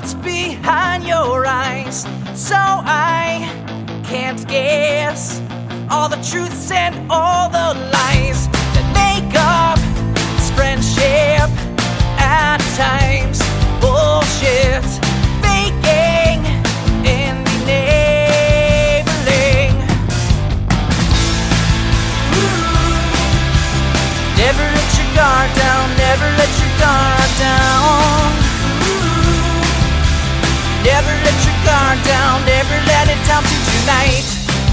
what's behind your eyes, so I can't guess all the truths and all the lies that make up this friendship. At times, bullshit, faking, and enabling. Never let your guard down, never let your guard down. Never let your guard down, never let it down to tonight.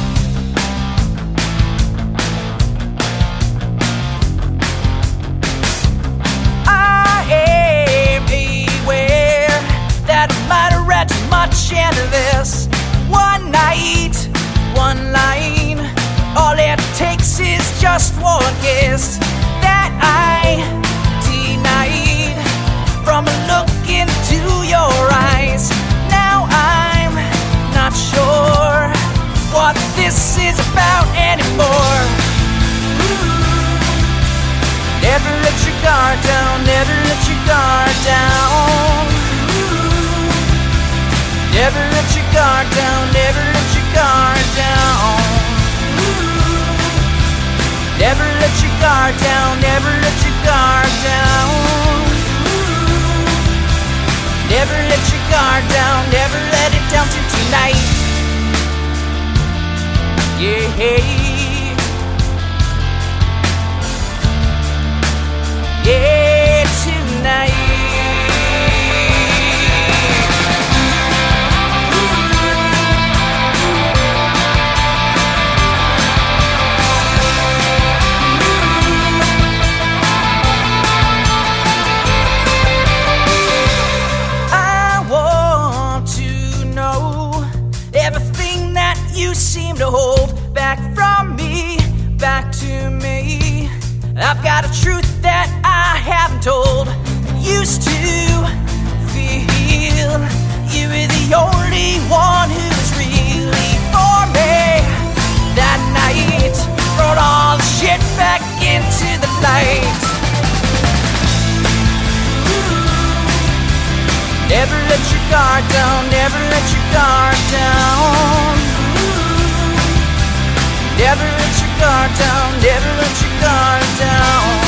I am aware that I might have read too much into this. One night, one line, all it takes is just one kiss that I denied from a look into your eyes. Now I'm not sure what this is about anymore. Never let your guard down, never let your guard down. Never let your guard down, never let your guard down. Never let your guard down, never let your guard down. Never let your guard down, never let it down to tonight. Yeah. Yeah, tonight. You seem to hold back from me, back to me. I've got a truth that I haven't told. Used to feel you were the only one who was really for me. That night brought all the shit back into the light. Never let your guard down, never let your guard down. Never let your guard down, never let your guard down.